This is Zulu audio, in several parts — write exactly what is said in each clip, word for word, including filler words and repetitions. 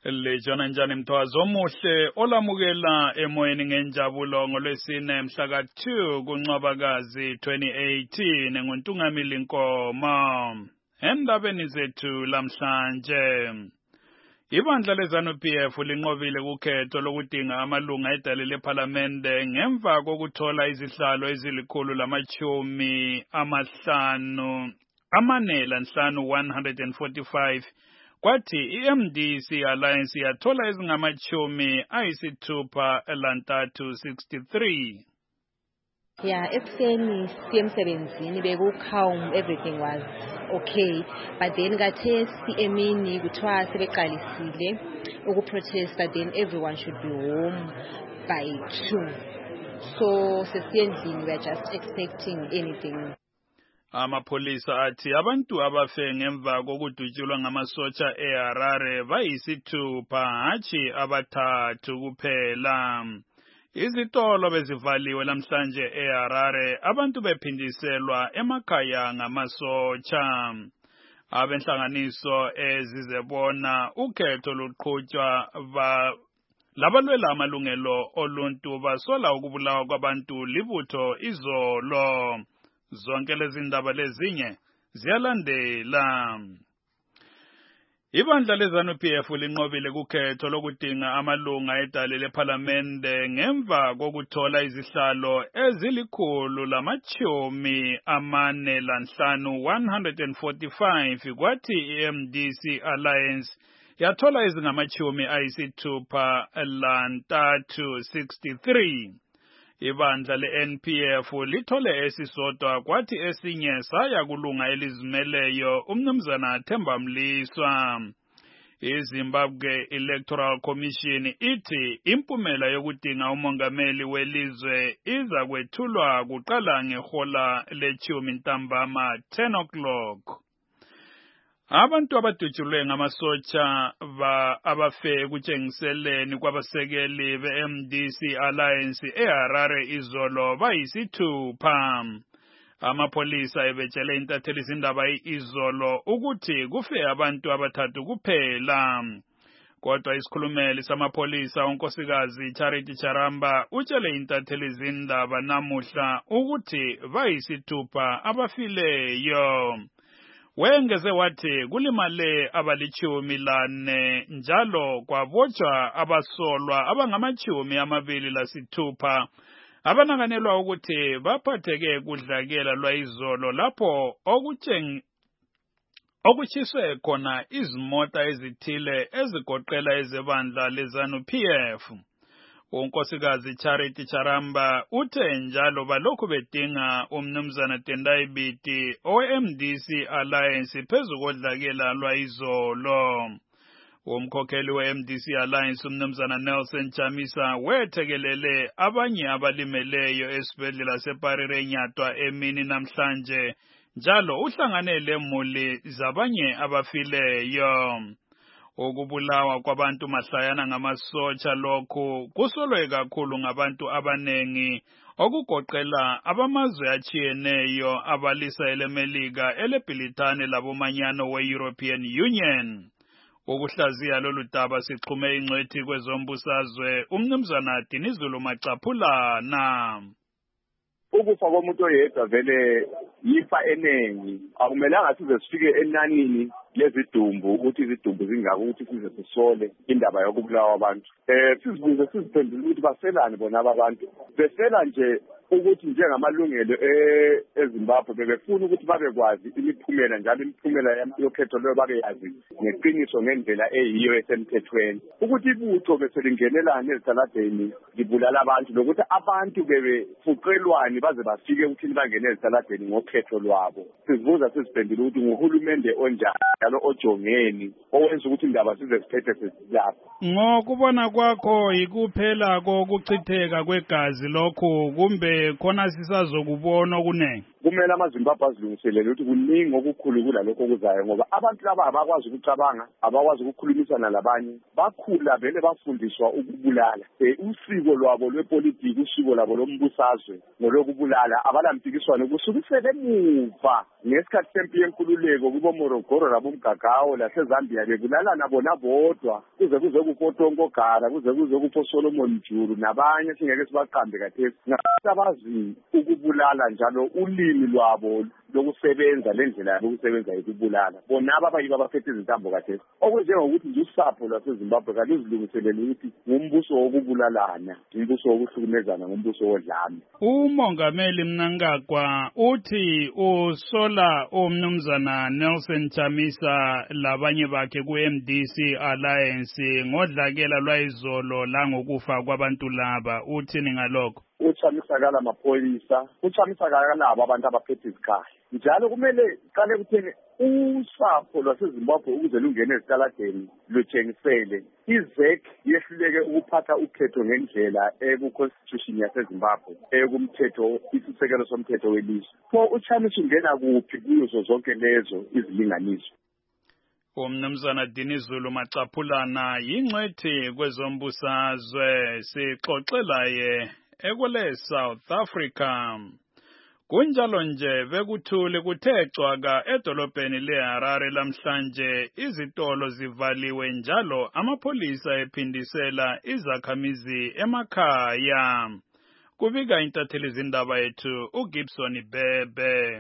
Lejona njani mthwazi omuhle olamukela emoyeni ngenjabulo ngolwesine mhla ka two kuNcwabakazi twenty eighteen nguNtungamili Nkomo. Endabeni zethu lamhlanje, ibandla leZANU P F linqobile kukhetho lokudinga amalunga edale lephalamende ngemva kokuthola izihlalo ezilikhulu lamachumi amahlanu amane lanhlanu one hundred forty-five. Kwathi i-M D C Alliance yathola ezingamachumi ayisithupha lantathu sixty-three. Yeah, ekuseni siye emsebenzini bekukhawum everything was okay, but then kathesi emini kuthiwa sebeqalisile ukuprotesta, then everyone should be home by two. So sesiyendlini, we are just expecting anything. Amapolisa athi abantu abafe ngemva kokudutshulwa ngamasotsha eHarare bayisithupha hatshi abathathu kuphela. Izitolo bezivaliwe lamhlanje eHarare, abantu bephindiselwa emakhaya ngamasotsha. Abenhlanganiso ezizebona ukhetho luqhutshwa ba labalwela amalungelo oluntu basola ukubulawa kwabantu libutho izolo. Zonke lezi ndaba lezinye ziyalandela. Ibandla leZANU P F linqobile kukhetho lokudinga amalunga edale lephalamende ngemva kokuthola izihlalo ezilikhulu lamachumi amane lanhlanu one hundred forty-five. Kwathi i-M D C Alliance yathola ezingamachumi ayisithupha lantathu sixty-three. Ibandla le-N P F lithole esisodwa, kwathi esinye saya kulunga elizimeleyo umnumzana Themba Mliswa. iZimbabwe Electoral Commission ithi impumela yokudinga umongameli welizwe iza kwethulwa kuqala ngehola lechumi ntambama ten o'clock. Abantu abadutshulwe ngamasotsha ba abafe kutshengiseleni kwabasekeli be-M D C Alliance eHarare izolo bayisithupha. Amapolisa ebetshele intatheli zindaba izolo ukuthi kufe abantu abathathu kuphela. Kodwa isikhulumeli samapolisa unkosikazi Charity Charamba utshele intatheli zindaba namuhla ukuthi bayisithupha abafileyo. Wengeze wathi kulimale abalichumi lane njalo kwabotshwa abasolwa abangamachumi amabili lasithupha abanakanelwa ukuthi baphatheke kudlakela lwayizolo lapho okutsheng okuchiswe khona izimota ezithile ezigoqela ezebandla leZANU P F. Unkosikazi Charity Charamba uthe njalo balokhu bedinga umnumzana Tendai Biti owe-M D C Alliance phezu kodlakela lwayizolo. Umkhokheli we-M D C Alliance umnumzana Nelson Chamisa wethekelele abanye abalimeleyo esibhedlela seParire eNyatwa emini namhlanje, njalo uhlangane lemuli zabanye abafileyo. Ukubulawa kwabantu mahlayana ngamasotsha lokhu kusolwe kakhulu ngabantu abanengi okugoqela abamazwe achiyeneyo abalisa elemelika eleBhilithane labomanyano we-European Union. Ukuhlaziya lolu daba sixhume ingcwethi kwezombusazwe umnumzana Dinizulu Macaphulana. Ukufa komuntu oyedwa vele yifa enengi, akumelanga size sifike enanini lezidumbu ukuthi izidumbu zingaka ukuthi size sisole indaba yokubulawa abantu. Eh sizibuze siziphendule ukuthi baselani bona abantu. Besela nje ukuthi njengamalungelo eZimbabwe bebefuna ukuthi babekwazi imiphumela, njalo imiphumela yokhetho leyo babeyazi ngeqiniso ngendlela eyiyo esemthethweni. Ukuthi ibutho beselingenelana ezitaladeni libulala abantu, lokuthi abantu bebefuqelwani baze bafike ukuthi bangene ezitaladeni ngokhetho lwabo. Sizibuza siziphendule ukuthi nguhulumende onjani njalo ojongeni owenza ukuthi indaba size siphethe sesilapha. Ngokubona kwakho yikuphela kokuchitheka kwegazi lokho kumbe khona sisazokubona okunengi? kumele amaZimbabwe azilungiselele ukuthi kuningi okukhulu kulalokho okuzayo ngoba abantu laba abakwazi ukucabanga abakwazi ukukhulumisana labanye bakhula vele bafundiswa ukubulala usiko lwabo lwepolitiki usiko lwabo lombusazwe ngolokubulala abalampikiswano kusukisele emuva ngesikhathi sempi yenkululeko kubo Morogoro labomgagawo laseZambia bebulalana bona bodwa kuze kuze kufotongo gara kuze kuze kufo Solomon Juru nabanye singeke sibaqambe kathesi ngabazi ukubulala njalo ulimi lwabo lokusebenza lendlela yabo ukusebenza yokubulala bona ababayi babaphethe izintambo kathesi okunjengokuthi nje usapho lwaseZimbabwe kaluzilungiselele ukuthi ngumbuso wokubulalana umbuso wokuhlukumezana ngumbuso wodlame. Umongameli Mnangagwa uthi usola umnumzana Nelson Chamisa labanye bakhe ku-M D C Alliance ngodlakela lwayizolo langokufa kwabantu laba uthini ngalokho? Uchamisa kala maphoyisa uchamisa kala labo abantu abaphethe izikhaya njalo kumele qale kutheni usapho lwaseZimbabwe ukuze lungene esitaladeni lutshengisele I-Z E C yehluleke ukuphatha ukhetho ngendlela eku-constitution yaseZimbabwe ekumthetho isisekelo somthetho welizwe so uchamisa ungena kuphi kuzo zonke lezo izilinganiso. Umnumzana Dinizulu Macaphulana yingcwethi kwezombusazwe sixoxelaye ekule South Africa. Kunjalo nje bekuthule kuthe cwaka edolobheni leHarare lamhlanje izitolo zivaliwe njalo amapholisa ephindisela izakhamizi emakhaya. Kubika intatheli zindaba yethu uGibson Bebe.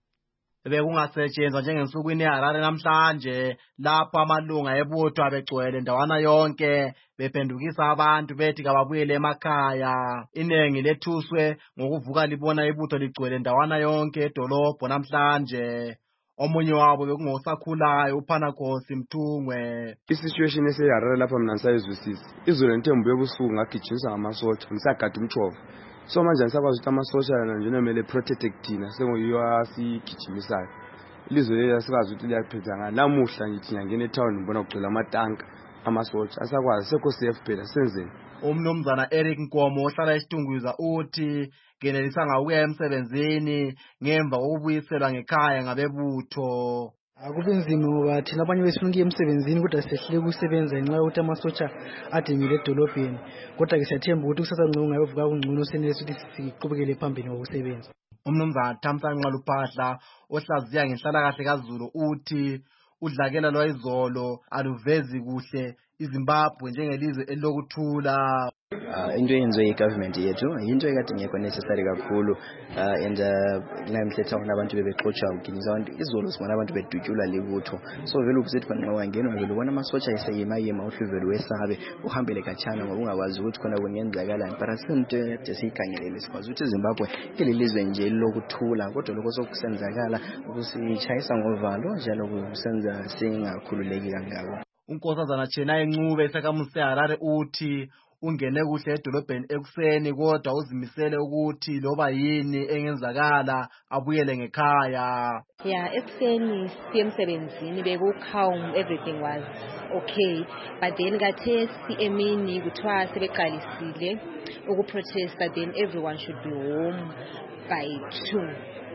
Bekungasetshenzwa njengensukwini eHarare namhlanje lapho amalunga ebutho abegcwele ndawana yonke bephendukisa abantu bethi kababuyele emakhaya. Inengi lethuswe ngokuvuka libona ibutho ligcwele ndawana yonke edolobho namhlanje. Omunye wabo bekungosakhulayo uPhanakhosi Mthungwe. Isituation eseHarare lapha mina ngisayizwisisa. Izolo ntembu yobusuku ngagijinyiswa ngamasotsha ngisagada umchova. So manje ngisakwazi ukuthi amasosha nje nomele protect thina sengoyiyo asigijimisayo. Ilizwe leli asikazi ukuthi liyaphetha ngani namuhla ngithi ngiyangena etown ngibona kugcwele amatanka amasosha asakwazi sekho safe phela senzeni. Umnumzana Eric Nkomo ohlala eSitungwiza uthi genelisa ngawuya emsebenzini ngemva kokubuyiselwa ngekhaya ngabebutho. Akubenzima ngoba thina abanye besifuna ukuya emsebenzini kodwa sehlele ukusebenza ngenxa yokuthi amasotsha adengile edolobheni kodwa ke siyathemba ukuthi kusasa ngcono ngayovuka kungcono senelisa ukuthi siqhubekele phambili ngokusebenza. Umnumzana Thamsanqa Luphahla ohlaziya ngenhlalakahle kaZulu uthi udlakela lwayizolo aluvezi kuhle iZimbabwe njengelizwe elokuthula. Into yenziwe igovernment yethu into ekade ngekho necessary kakhulu and namhletha abantu bebexotsha uginisa abantu izolo sibona abantu bedutyula libutho so vele ukuzithi khona wangenwa vele ubona amasotsha eseyima yema uhluvelo wesabe uhambele kachana ngoba ungakwazi ukuthi khona kungenzakalani but asinto ekade sikhangelele sikwazi ukuthi iZimbabwe ililizwe nje lokuthula kodwa lokho sokusenzakala ukusishayisa ngovalo njalo kusenza singakhululeki kangako. Unkosazana Chenai Ncube esakamusi eHarare uthi ungene kuhle edolobheni ekuseni kodwa uzimisele ukuthi loba yini engenzakala abuyele ngekhaya. Yeah, ekuseni siye emsebenzini bekucalm, everything was okay, but then kathesi emini kuthiwa sebeqalisile ukuprotesta, then everyone should be home by two.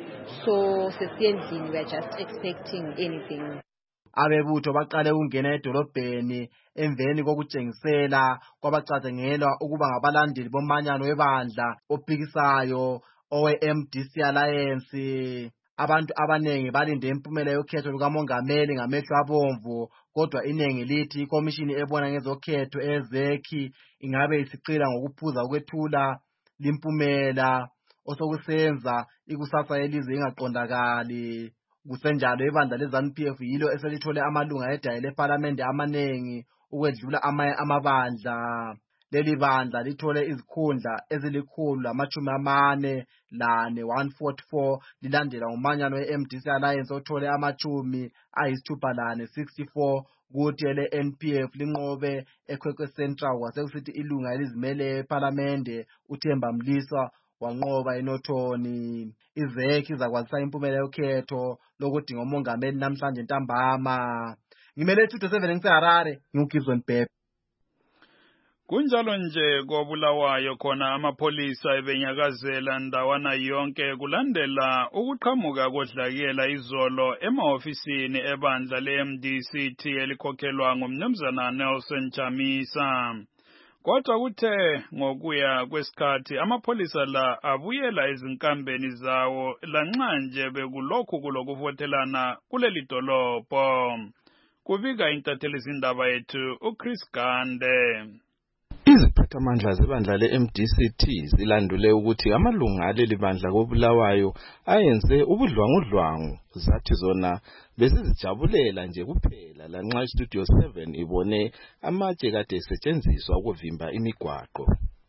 So sesiyendlini, we are just expecting anything. Abebutho baqale ukungena edolobheni emveni kokutshengisela kwabacacengelwa ukuba ngabalandeli bomanyano webandla ophikisayo owe-M D C Alliance. Abantu abanengi balinde impumela yokhetho lukamongameli ngamehlo abomvu kodwa inengi lithi ikomishini ebona ngezokhetho e-Z E C ingabe isiqila ngokuphuza ukwethula limpumela osokusenza ikusasa yelizwe ingaqondakali. Kusenjalo ibandla leZANU P F yilo eselithole amalunga edayile eParliament amanengi ukwedlula amanye amabandla. Leli bandla lithole izikhundla ezilikhulu lamachumi amane lane one forty-four lilandela umanyano we-M D C Alliance othole amachumi ayisithupha lane sixty-four kuthi ele N P F linqobe eKwekwe Central kwasekusithi ilunga elizimele eParliament uThemba Mliswa wanqoba eNothoni. I-Z E C izakwazisa impumela yokhetho lokudinga umongameli namhlanje ntambama. Ngimele two to seven ngiseHarare ngugibson Bebe. Kunjalo nje koBulawayo khona amapolisa ebenyakazela ndawana yonke kulandela ukuqhamuka kodlakela izolo emaofisini ebandla le-M D C T elikhokhelwa ngumnumzana Nelson Chamisa. Kodwa kuthe ngokuya kwesikhathi amapolisa la abuyela ezinkambeni zawo lanxa nje bekulokhu kulokuvotelana kuleli dolobho. Kubika intathelizindaba yethu uChris Gande. Iziphathamandla zebandla le-M D C T zilandule ukuthi amalunga aleli bandla koBulawayo ayenze ubudlwangudlwangu, zathi zona bezizijabulela nje kuphela lanxa iStudio seven ibone amatshe kade esetshenziswa ukuvimba imigwaqo.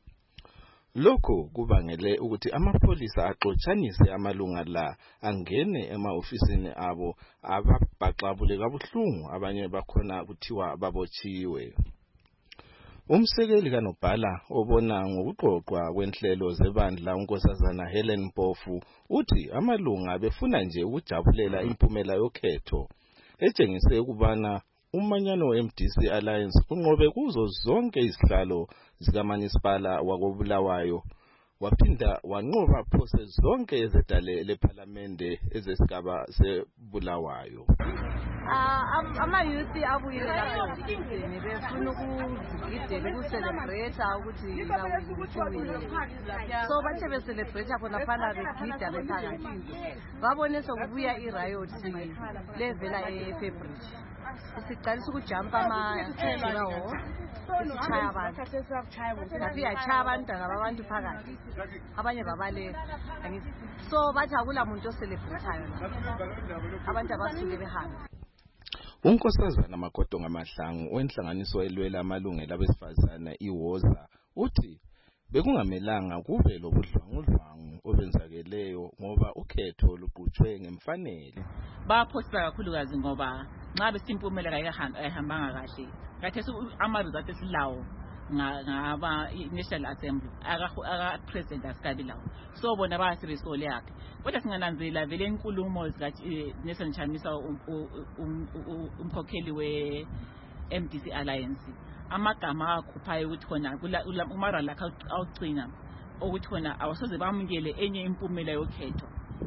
Lokho kubangele ukuthi amapolisa axotshanise amalunga la angene ema-ofisini abo ababhaxabule kabuhlungu, abanye bakhona kuthiwa babotshiwe. Umsekeli kaNobhala obona ngokuqoqwa kwenhlelo zebandla uNkosazana Helen Mpofu uthi amalunga befuna nje ukujabulela impumela yokhetho, etshengise ukubana umanyano we-M D C Alliance unqobe kuzo zonke izihlalo zikaManisipala wakoBulawayo, waphinda wanqoba phose zonke ezedale lePhalamende ezesigaba seBulawayo. Ama-youth abuyile lapha esizini befuna ukugidela ukucelebrate ukuthi lawukuwile. So bathe becelebrate khona phana begida bephakathi. Babone sokubuya i-riot levela eFebruary. Siqalisa ukujumpa ama-hero isichaya abantu. Laphi yachaya abantu ngabantu phakathi. Abanye babaleka. So bathi akula muntu ocelebrateayo. Abantu abasuke behamba. Unkosazana Makoto Ngamahlangu wenhlanganiso elwela amalungelo abesifazana iWoza uthi bekungamelanga kube lobudlwangudlwangu obenzakeleyo ngoba ukhetho luqhutshwe ngemfanele. Baphosa kakhulukazi ngoba nxa besimpumela ayihambanga kahle. Kathesi ama-result esilawo ngaba National Assembly aka President asikabilawo. So bona bayasebesole yakhe. Kodwa singananzela vele inkulumo zikathi Nelson Chamisa umkhokheli we-M D C Alliance. Amagama akhuphayo ukuthi khona umara lakhe awugcina ukuthi khona awasoze bamukele enye impumela yokhetho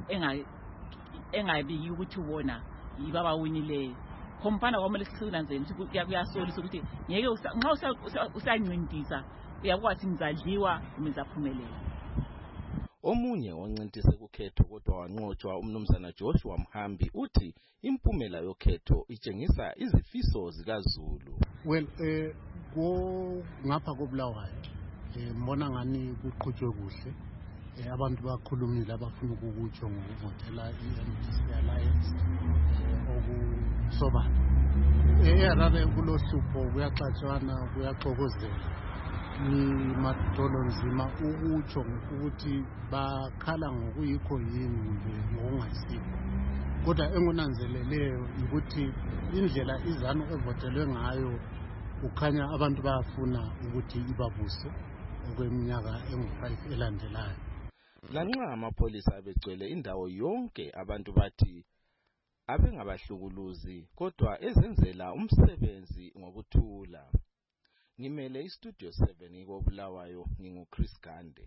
engabi ukuthi ubona yibaba winileyo. Khompana kwamele sikunanzela ukuthi kuyasolisa ukuthi ngeke nxa usancintisa uyakwazi ngizadliwa umizaphumelela. Omunye oncintise kukhetho kodwa wanqotshwa umnumzana Joshua Mhambi uthi impumela yokhetho itshengisa izifiso zikaZulu. Well eh ko ngapha koBulawayo eh mbona ngani kuqhutshwe kuhle. Eh abantu bakhulumile abafuna ukukutsho ngokuvotela i-M D C Alliance okusoba. Eh arabe kulohlupho kuyaxatshana kuyaxokozela. Ni madolo nzima ukutsho ukuthi bakhala ngokuyikho yini ngokungasiko. Kodwa engunanzeleleyo ukuthi indlela izanu evotelwe ngayo ukhanya abantu bayafuna ukuthi ibabuse okweminyaka engu-five elandelayo. Lanxa amapolisa abegcwele indawo yonke abantu bathi abengabahlukuluzi kodwa ezenzela umsebenzi ngokuthula. Ngimele iStudio seven koBulawayo nginguChris Gande.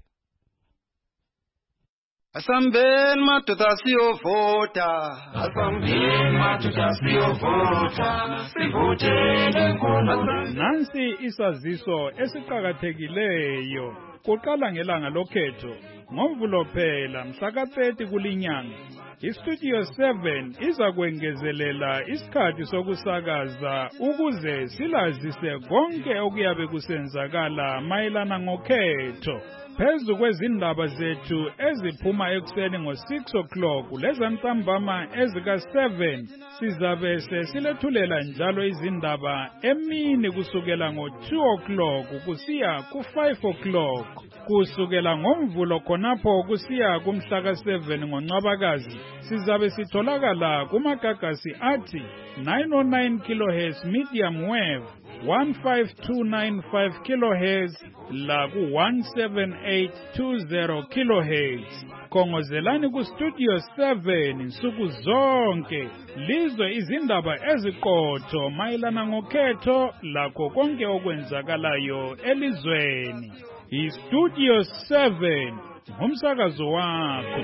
Asambeni madoda siyovota, asambeni madoda siyovota, sivotele nkulunkulu. Nansi isaziso esiqhakathekileyo. Kuqala ngelanga lokhetho ngoMvulo phela mhla ka thirty kulinyanga. iStudio seven iza kwengezelela isikhathi sokusakaza ukuze silazise konke okuyabe kusenzakala mayelana ngokhetho. Phezu kwezindaba zethu eziphuma ekuseni ngo-six o'clock lezantambama ezika seven sizabe sesilethulela njalo izindaba emini kusukela ngo-two o'clock kusiya ku-five o'clock. Kusukela ngoMvulo khonapho kusiya kumhla ka seven ngoNcwabakazi sizabe sitholakala kumagagasi athi nine oh nine kilohertz medium wave, one five two nine five kilohertz la ku one seven eight two zero kilohertz. khongozelani ku Studio seven insuku zonke lizwe izindaba eziqotho mayelana ngokhetho lakho konke okwenzakalayo elizweni. iStudio seven ngumsakazo wakho.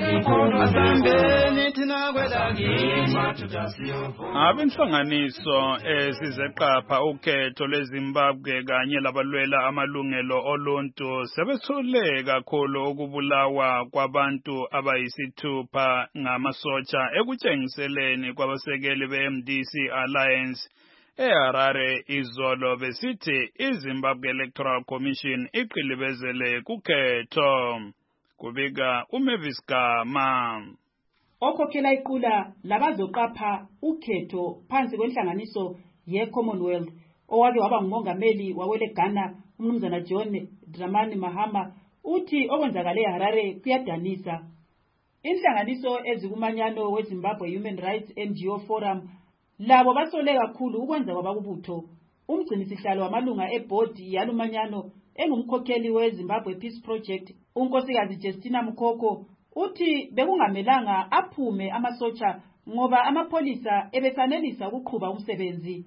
Abenhlanganiso ezizeqapha ukhetho lweZimbabwe kanye labalwela amalungelo oluntu sebethule kakhulu ukubulawa kwabantu abayisithupha ngamasotsha ekutshengiseleni kwabasekeli be-M D C Alliance eHarare izolo besithi iZimbabwe Electoral Commission iqilibezele kukhetho. Kubika uMavis Gama. Okhokhela iqula labazoqapha ukhetho phansi kwenhlanganiso ye-Commonwealth owake waba ngumongameli wawele Ghana umnumzana John Dramani Mahama uthi okwenzakale eHarare kuyadanisa. Inhlanganiso ezikumanyano weZimbabwe Human Rights N G O Forum labo basole kakhulu ukwenza kwabakubutho. Umgcinisihlalo wamalunga ebhodi yalumanyano engumkhokheli weZimbabwe Peace Project unkosikazi Justina Mkhoko uthi bekungamelanga aphume amasotsha ngoba amapholisa ebesanelisa ukuqhuba umsebenzi.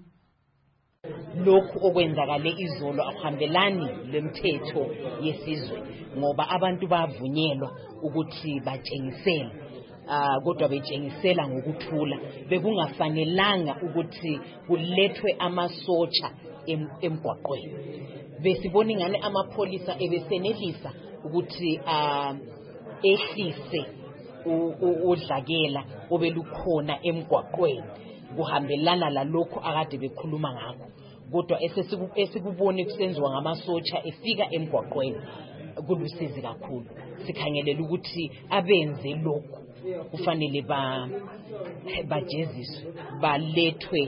Lokhu okwenzakale izolo akuhambelani lemthetho yesizwe ngoba abantu bavunyelwa ukuthi batshengisele uh, kodwa betshengisela ngokuthula. Bekungafanelanga ukuthi kulethwe amasotsha em, emgwaqweni. Besibona ingane amapholisa ebesenelisa ukuthi uh, ehlise udlakela obelukhona emgwaqweni kuhambelana lalokho akade bekhuluma ngakho. Kodwa esikubone kusenziwa ngamasotsha efika emgwaqweni kulusizi kakhulu. Sikhangelela ukuthi abenze lokho kufanele ba bajeziswe balethwe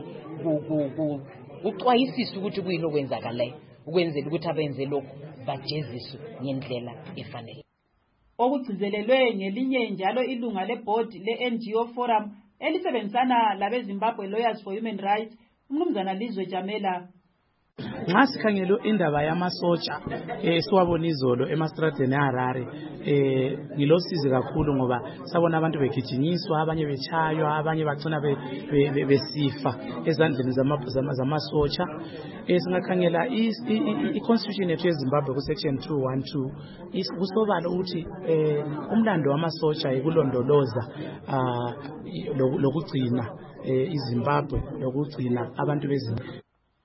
uxwayisisa ukuthi kuyini okwenzakalayo ukwenzela ukuthi abenze lokho bajeziswe ngendlela efanele. Okugcizelelwe ngelinye njalo ilunga leboard le-N G O Forum elisebenzisana labeZimbabwe Lawyers for Human Rights umnumzana Lizwe Jamela. Ngasikhangelo indaba yamasotsha eh siwabona izolo emastradeni eHarare eh ngilosizi kakhulu ngoba sabona abantu begijinyiswa abanye bechaywa abanye bagcina besifa ezandleni zamasotsha. Eh singakhangela i-constitution yethu yeZimbabwe ku section two twelve kusobala ukuthi eh umlando wamasotsha ikulondoloza lokugcina iZimbabwe lokugcina abantu beZimbabwe.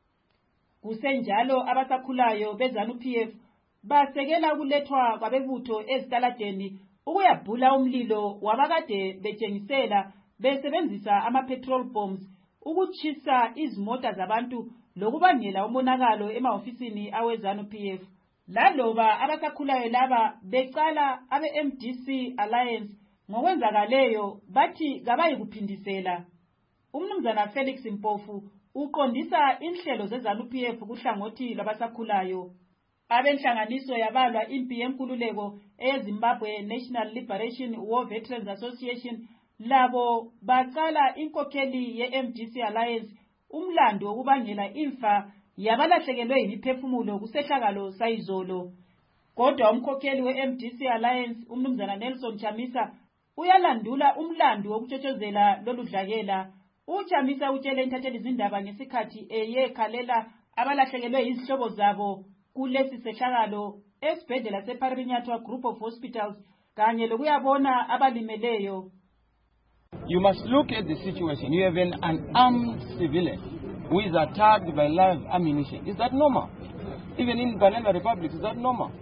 Kusenjalo abasakhulayo beZanu-P F basekela ukulethwa kwabebutho ezitaladeni ukuyabhula umlilo wabakade betshengisela besebenzisa ama-petrol bombs ukuchisa izimota zabantu lokubangela umonakalo emahofisini aweZanu-P F. Laloba abasakhulayo laba becala abe-M D C Alliance ngokwenzakaleyo bathi kabayi kuphindisela. Umnumzana Felix Mpofu uqondisa inhlelo zeZanu-P F kuhlangothi lwabasakhulayo. Abenhlanganiso yabalwa impi yenkululeko eZimbabwe National Liberation War Veterans Association labo baqala inkokheli ye-M D C Alliance umlando wokubangela imfa yabalahlekelwe yimiphefumulo kusehlakalo sayizolo. Kodwa umkhokheli we-M D C Alliance umnumzana Nelson Chamisa uyalandula umlando wokutshotshozela loludlakela. Uchamisa utshele intatheli izindaba ngesikhathi eyekhalela abalahlekelwe izihlobo zabo kulesi sehlakalo esibhedlela seParinyatwa Group of Hospitals kanye lokuyabona abalimeleyo. You must look at the situation. You have an unarmed civilian who is attacked by live ammunition. Is that normal? Even in Banana Republic, is that normal?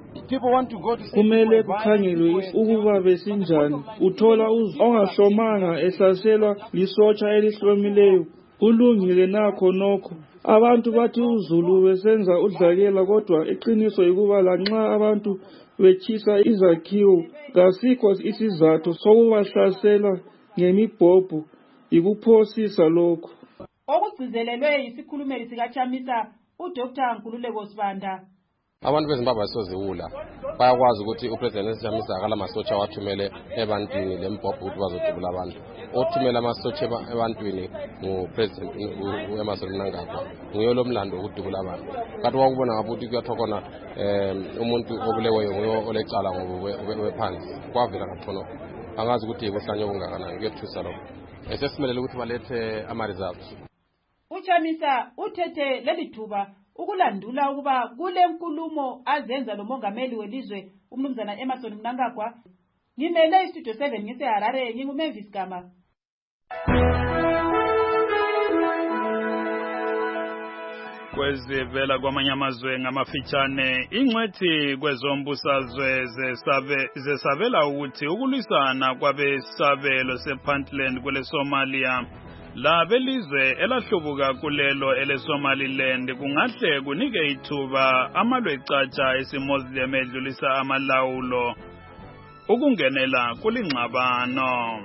Kumele kukhangelwe ukuba besinjani. Uthola ongahlomanga ehlaselwa lisotsha elihlomileyo. Kulungile nakho nokho. Abantu bathi uZulu besenza udlakela kodwa iqiniso ukuba lanxa abantu bechisa izakhiwo kasikho isizathu sokubahlasela ngemibhobho ikuphosisa lokho. Okugcizelelwe isikhulumeli sikaChamisa uDr Nkululeko Sibanda. abantu bezimbabwe asoziwula bayakwazi ukuthi upresident Chamisa akala masotsha wathumele ebantwini lembhobho ukuthi bazodubula abantu othumela amasotsha ebantwini ngupresident uEmmerson Mnangagwa nguye lo mlando ukudubula abantu kanti wakubona ngapha ukuthi kuyathokona umuntu obuleweyo nguye olecala ngobephansi kwavela ngaphono angazi ukuthi ikuhlanye okungakanani kuyethusa lokho esesimelele ukuthi balethe ama-results. uChamisa uthethe leli thuba ukulandula ukuba kule nkulumo azenza lo mongameli welizwe umnumzana Emmerson Mnangagwa. Ngimele istudio seven ngiseHarare, nginguMavis Gama. Kwezivela kwamanye amazwe ngamafitshane ingcwethi kwezombusazwe zesabela ukuthi ukulwisana kwabesabelo sePuntland kule Somalia labelizwe elahlubuka kulelo ele Somaliland kungahle kunike ithuba amalwecatsha esiMuslim edlulisa amalawulo ukungenela kulingxabano.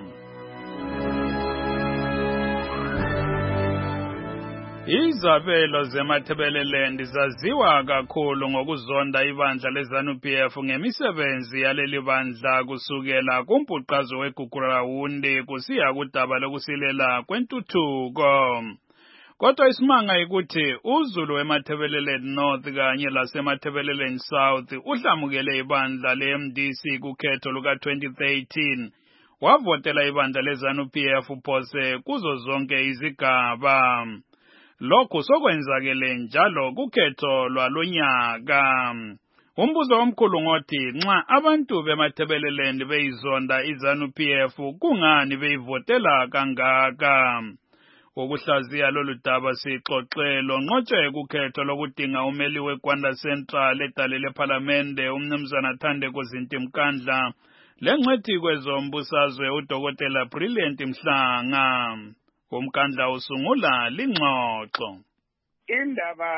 Izabelo zeMatabeleland zaziwa kakhulu ngokuzonda ibandla leZANU-P F ngemisebenzi yaleli bandla kusukela kumpuqazo weGugurawundi kusiya kudaba lokusilela kwentuthuko. Kodwa isimanga ukuthi uZulu weMatabeleland North kanye laseMatabeleland South uhlamukele ibandla le-M D C kukhetho luka twenty thirteen. Wavotela ibandla leZANU-P F phose kuzo zonke izigaba. Lokhu sokwenzakele njalo kukhetho lwalonyaka. Umbuzo omkhulu ngothi nxa abantu beMatabeleland beyizonda iZANU-P F kungani beyivotela kangaka? Ukuhlaziya lolu daba sixoxelo ngqotshe kukhetho lokudinga umeli weGwanda Central edale leParlamente umnumzana Thandeko Zintimkandla lengcwethi kwezombusazwe uDokotela Brilliant Mhlanga. Umkandla usungula lingxoxo. Indaba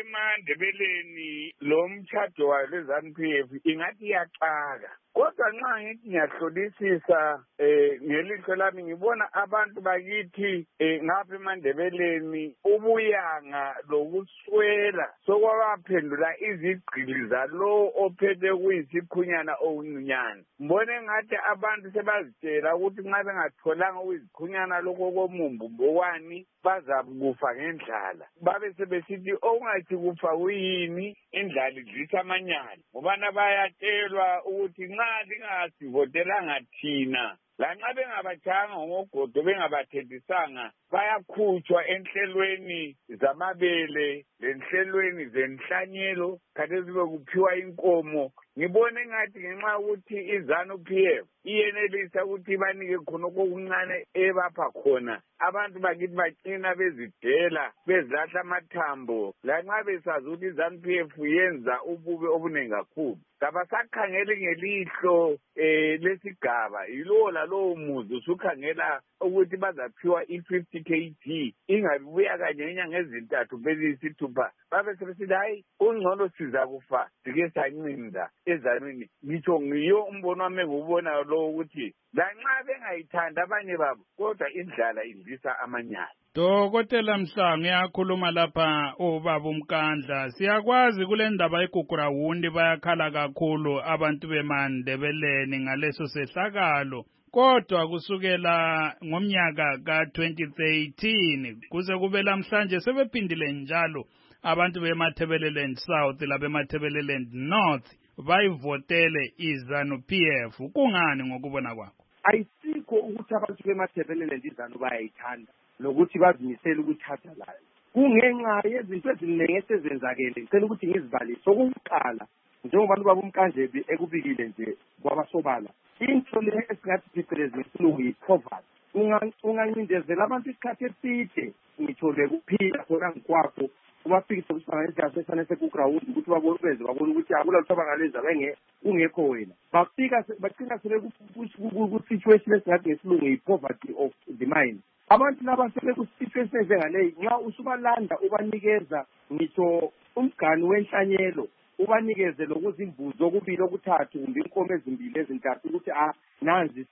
eMandebeleni lo mtshado waleZANU-P F ingathi iyaqaka. Kodwa nxa ngithi ngiyahlolisisa eh ngelihlo lami ngibona abantu bakithi eh ngapha eMandebeleni ubuyanga lokuswela sokwabaphendula izigqili zalo ophethe kuyisikhunyana okuncinyane. Mbone ngathi abantu sebazitshela ukuthi nxa bengatholanga ukuzikhunyana lokho komumbu ngokwani bazakufa ngendlala. Babe sebesithi okungathi kufa kuyini indlala idlisa amanyala. Ngobana bayatshelwa ukuthi nxa lingasivotelanga thina lanxa bengabatshanga ngogodo bengabathendisanga bayakhutshwa enhlelweni zamabele lenhlelweni zenhlanyelo khathesi bekuphiwa inkomo. Ngibone ngathi ngenxa ukuthi iZANU-P F iyenelisa ukuthi banike khonokho okuncane ebapha khona abantu bakithi bacina bezidela bezilahla amathambo lanxa besazi ukuthi iZANU-P F yenza ububi obunengi kakhulu. Kabasakhangeli ngelihlo eh lesigaba yilowo lalowo muzi usukhangela ukuthi bazaphiwa i-fifty kilograms ingabuya kanye inyanga ezintathu beziyisithupha babe sebesithi hayi ungcono siza kufa sike sancinda eZANU-ni. Ngitsho ngiyo umbono wami engubona lo ukuthi lanxa bengayithanda abanye babo kodwa indlala idlisa amanyala. Dokotela Mhlanga uyakhuluma lapha ubaba uMkandla. Siyakwazi kule ndaba eGugurawundi bayakhala kakhulu abantu beMandebeleni ngaleso sehlakalo. Kodwa kusukela ngomnyaka ka twenty thirteen kuze kube namhlanje sebephindile njalo abantu beMatabeleland South labeMatabeleland North bayivotele iZANU-P F. Kungani ngokubona kwakho? Ayisikho ukuthi abantu beMatabeleland iZANU bayayithanda lokuthi bazimisela ukuthatha layo. Kungenxa yezinto eziningi esezenzakele ngicela ukuthi ngizibalise. Okokuqala njengoba ubaba uMkandla ekubikile nje kwabasobala into le esingathi phecelezi ngesilungu yi-poverty. Ungancindezela abantu isikhathi eside ngithole kuphila khona ngikwakho ubafikise kusibangela isesane seGugurawundi ukuthi babone benze babone ukuthi akula lutho abangalenza benge ungekho wena. Bafika bagcina sebe ku-situation esingathi ngesilungu yi-poverty of the mind. Abantu laba sebeku-situation ezengaleyi nxa usubalanda ubanikeza ngitsho umgani wenhlanyelo ubanikeze lokuzimbuzo okubili okuthathu kumbe inkomo ezimbili ezintathu ukuthi ah nanzi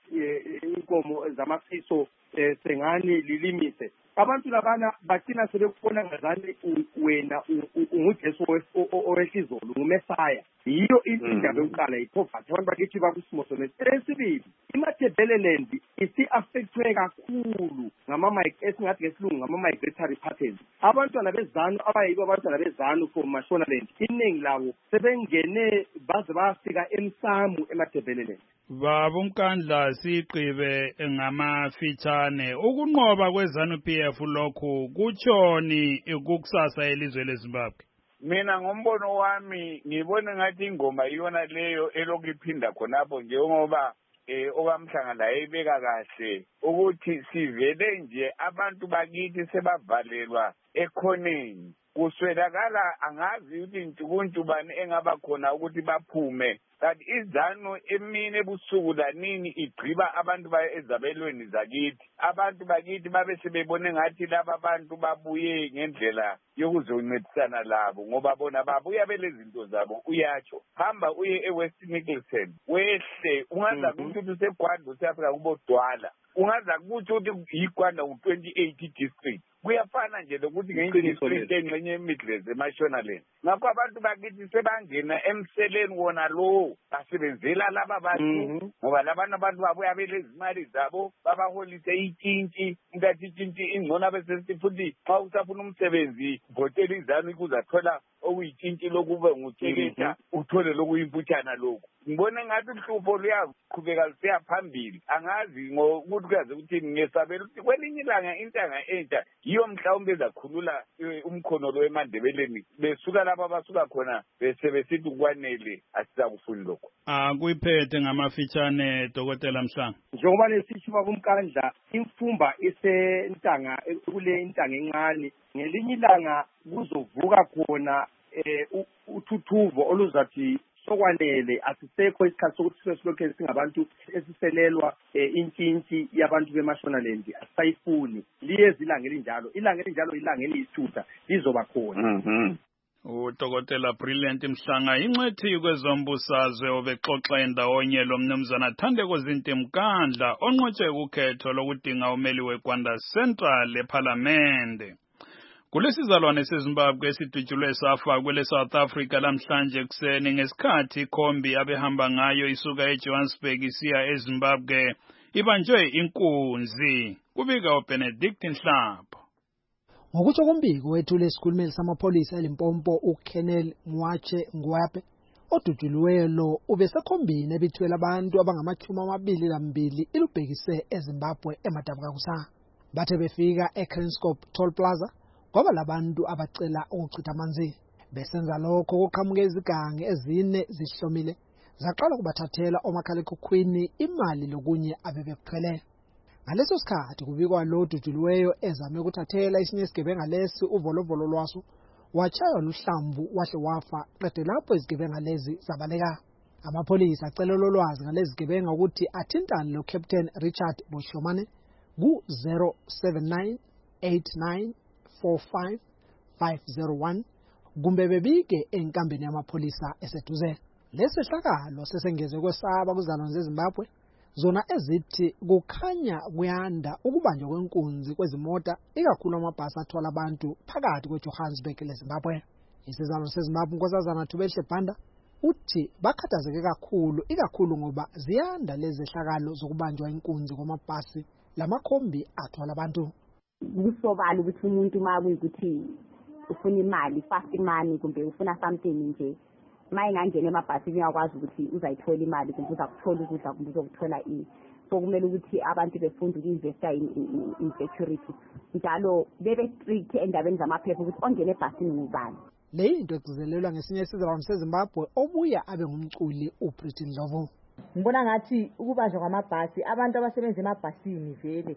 inkomo zamafiso sengani lilimise. Abantu labana bagcina sebekubona ngazani wena unguJesu owesizolo ngumesaya. Yiyo indaba yokuqala ipoverty. Abantu bakithi bakusimoso nesibili. iMatabeleland isi affectwe kakhulu ngama esingathi ngesilungu ngama migratory patterns. Abantwana bezanu abayibo abantwana bezanu from Mashonaland iningi lawo sebengene baze bafika emsamu eMatabeleland. Baba uMkandla siqibe ngamafitshane ukunqoba kwezanu P F lokho kutshoni ukukusasa elizwe leZimbabwe. Mina ngombono wami ngibona ngathi ingoma iyona leyo elokuphinda khonapho njengoba eh okamhlanga ayibeka kahle ukuthi sivele nje abantu bakithi sebavalelwa ekhoneni kuswelakala angazi ukuthi intukuntu bani engaba khona ukuthi baphume kanti izano emini ebusuku lanini igqiba abantu ba ezabelweni zakithi abantu bakithi babe sebebone ngathi laba abantu babuye ngendlela yokuzoncedisana labo ngoba bona babuya belezinto zabo uyatsho hamba uye eWest Nicholson wehle ungaza ukuthi useGwanda useAfrica kubodwala ungaza ukuthi ukuthi yiGwanda u twenty-eight district kuyafana nje lokuthi ngenye district engcenye eMidlands eMashonaland ngakho abantu bakithi sebangena emseleni wona lo basebenzela laba bantu ngoba labana abantu babuya belezimali zabo babaholise itshintshi ngathi itshintshi ingcona bese futhi xa usafuna umsebenzi hoteli izani kuzathola okuyitshintshi lokube nguteketa uthole lokuyimputshana lokho ngibona ngathi uhlupho luyaqhubeka lusiya phambili angazi ngokuthi kuyaze ukuthi ngesabela ukuthi kwelinye ilanga intanga entsha yiyo mhlawumbe ezakhulula umkhono lo eMandebeleni besuka lapha basuka khona bese besithi kwanele asizakufuni lokho ah kuyiphethe ngamafitshane dokotela Mhlanga njengoba lesisho bakumkandla imfumba isentanga kule intanga encane ngelinye ilanga kuzovuka khona eh uthuthuvo oluzathi sokwanele asisekho isikhathi sokuthi sesilokhe singabantu esiselelwa intshintshi yabantu beMashonaland asayifuni liyezi ilanga elinjalo ilanga elinjalo ilanga eliyisithupha lizoba khona uDokotela Brilliant Mhlanga ingcethi kwezombusazwe obexoxa endawonye lo mnumzana Thandeko Zinti Mkandla onqotshe ukhetho lokudinga umeli weGwanda Central eParliament. Kulesizalwane seZimbabwe esidutshulwe safa kwele South Africa lamhlanje kuseni ngesikhathi ikhombi abehamba ngayo isuka eJohannesburg isiya eZimbabwe ibanjwe inkunzi kubika uBenedict Nhlapho. Ngokutsho kombiko wethule esikhulumeli samapholisa eLimpopo uKennel Mwache Ngwape odutshulweyo lo ubesekhombini ebithwele abantu abangamachumi amabili lambili ilubhekise eZimbabwe eMadabukakusa bathe befika eCranscop Toll Plaza ngoba labantu abacela ukuchitha amanzi besenza lokho kuqhamuke izigange ezine zihlomile zaqala kubathathela omakhalekhukhwini imali lokunye abebekuthwele. Ngaleso sikhathi kubikwa lo dutshulweyo ezame ukuthathela isinye isigebenga lesi uvolovolo lwaso wachaywa luhlamvu wahle wafa qede lapho izigebenga lezi zabaleka. Amapholisa acela lolwazi ngalezi zigebenga ukuthi athintane lo Captain Richard Boshomane ku zero seven nine eight nine four five five zero one kumbe bebike enkambeni yamapholisa eseduze. Lesi hlakalo sesengeze kwesaba kuzalwane zeZimbabwe zona ezithi kukhanya kuyanda ukubanjwa kwenkunzi kwezimota ikakhulu amabhasi athwala abantu phakathi kweJohannesburg leZimbabwe. Isizalwane seZimbabwe Nkosazana Thubelihle Banda uthi bakhathazeke kakhulu ikakhulu ngoba ziyanda lezi hlakalo zokubanjwa inkunzi kwamabhasi lamakhombi athwala abantu. Kusobala ukuthi umuntu makuyi ukuthi ufuna imali fast money kumbe ufuna something nje maye ngangena emabhasini uyakwazi ukuthi uzayithola imali kumbe uzakuthola ukudla kumbe uzokuthola ini so kumele ukuthi abantu befunda uku-investa in security njalo bebe strict endabeni zamaphepha ukuthi ongena ebhasini ngubani. Le into egcizelelwa ngesinye isizalwane seZimbabwe obuya abe ngumculi uPretty Ndlovu. Ngibona ngathi ukubanjwa kwamabhasi abantu abasebenza emabhasini vele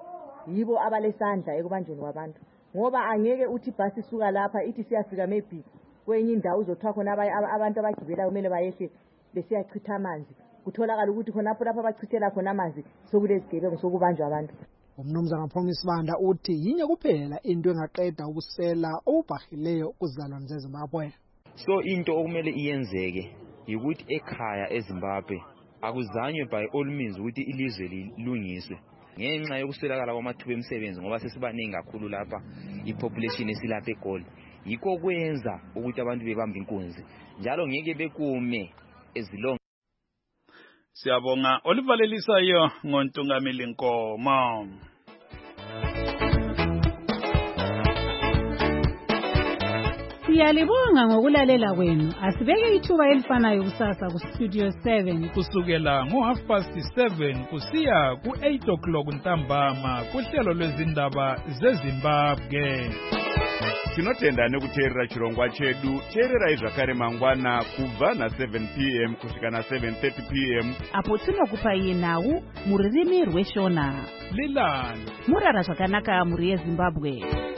yibo abalesandla ekubanjweni kwabantu ngoba angeke uthi ibhasi isuka lapha ithi siyafika maybe kwenye indawo uzothiwa khona abantu abagibela kumele bayehle besiyachitha amanzi kutholakala ukuthi khonapho lapho abachithela khona amanzi sokulezigebengu sokubanjwa abantu. Umnumzana Promise Banda uthi yinye kuphela into engaqeda ubusela obubhahileyo kuzalwane zeZimbabwe. So into okumele iyenzeke ukuthi ekhaya eZimbabwe akuzanywe by all means ukuthi ilizwe lilungiswe ngenxa yokuswelakala kwamathuba emisebenzi ngoba sesibaningi kakhulu lapha ipopulation esilapha eGoli. Yikho kwenza ukuthi abantu bebambe inkunzi njalo ngeke bekume ezilonga. Siyabonga olivalelisayo ngontungameli Nkomo. Siyalibonga ngokulalela kwenu. Asibeke ithuba elifanayo kusasa ku Studio seven kusukela ngo half past seven kusiya ku eight o'clock ntambama kuhlelo lwezindaba zeZimbabwe. Tinotenda nekuteerera chirongwa chedu. Teerera zvakare mangwana kubva na seven p m kusvika na seven thirty p m apo tinokupai nhau muririmi rweshona. Lilani murara zvakanaka muri yeZimbabwe.